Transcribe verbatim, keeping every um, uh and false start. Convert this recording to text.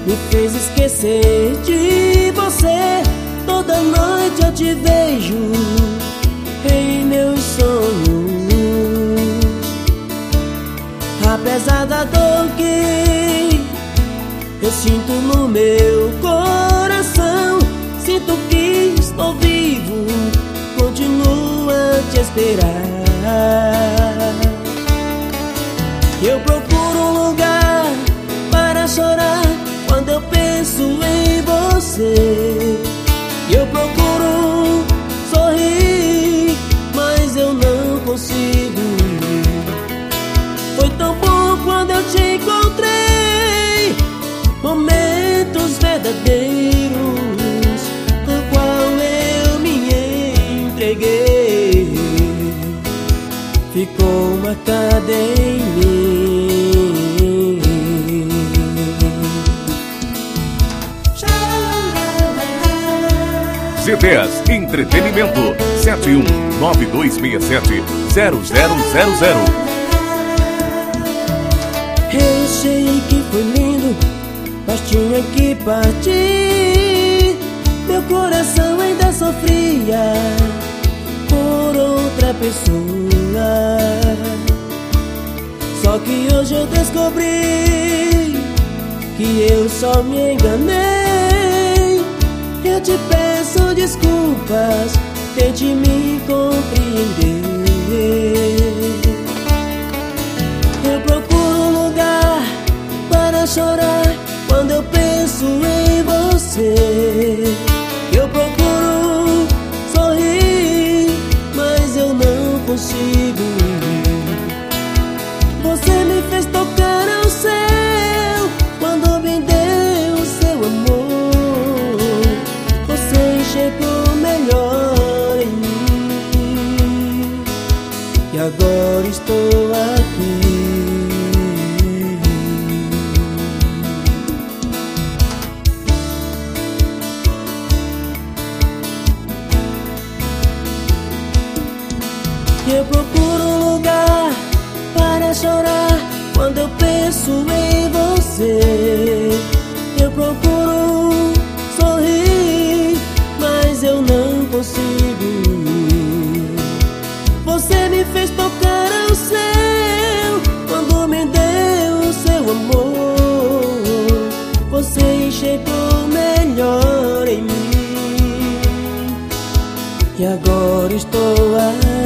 me fez esquecer de você. Toda noite eu te vejo em meus sonhos. Apesar da dor que eu sinto no meu coração, sinto que estou vivo, continuo a te esperar. Eu procuro um lugar para chorar quando eu penso em você. Eu procuro sorrir, mas eu não consigo. Foi tão bom quando eu te encontrei, momentos verdadeiros, ao qual eu me entreguei. Ficou marcada em mim. C dez Entretenimento sete um nove dois seis sete zero zero zero zero. Eu sei que foi lindo, mas tinha que partir. Meu coração ainda sofria por outra pessoa. Só que hoje eu descobri que eu só me enganei. Eu te peço desculpas, tente me compreender. Eu procuro um lugar para chorar quando eu penso em você. Eu procuro sorrir, mas eu não consigo. Você me fez tocar ao céu quando me deu o seu amor. Você enxergou melhor em mim, e agora estou aqui. Eu procuro um lugar para chorar quando eu penso em você. Eu procuro sorrir, mas eu não consigo. Você me fez tocar ao céu quando me deu o seu amor. Você enxergou melhor em mim, e agora estou aqui.